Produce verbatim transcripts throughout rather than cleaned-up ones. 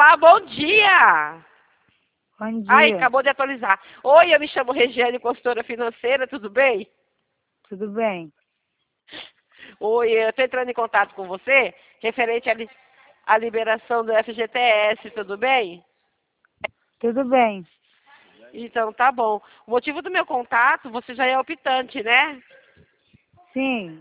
Olá, bom dia! Bom Ai, dia. acabou de atualizar. Oi, eu me chamo Regiane, consultora financeira, tudo bem? Tudo bem? Oi, eu estou entrando em contato com você, referente à, li à liberação do F G T S, tudo bem? Tudo bem. Então, tá bom. O motivo do meu contato, você já é optante, né? Sim.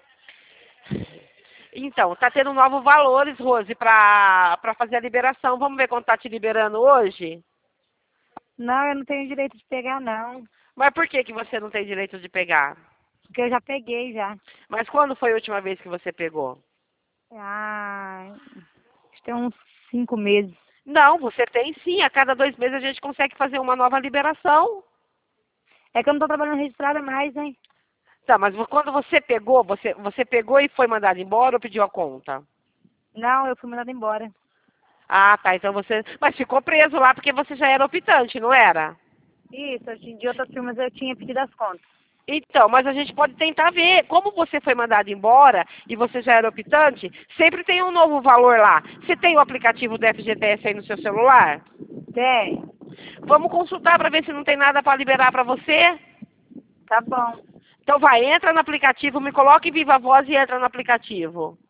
Então, tá tendo novos valores, Rose, para para fazer a liberação. Vamos ver quanto tá te liberando hoje? Não, eu não tenho direito de pegar, não. Mas por que que você não tem direito de pegar? Porque eu já peguei, já. Mas quando foi a última vez que você pegou? Ah, acho que tem uns cinco meses. Não, você tem sim. A cada dois meses a gente consegue fazer uma nova liberação. É que eu não tô trabalhando registrada mais, hein? Tá, mas quando você pegou, você, você pegou e foi mandado embora ou pediu a conta? Não, eu fui mandada embora. Ah, tá. Então você. Mas ficou preso lá porque você já era optante, não era? Isso, hoje de outras firmas eu tinha pedido as contas. Então, mas a gente pode tentar ver. Como você foi mandado embora e você já era optante, sempre tem um novo valor lá. Você tem o aplicativo do F G T S aí no seu celular? Tem. Vamos consultar para ver se não tem nada para liberar para você? Tá bom. Então vai, entra no aplicativo, me coloca em viva voz e entra no aplicativo.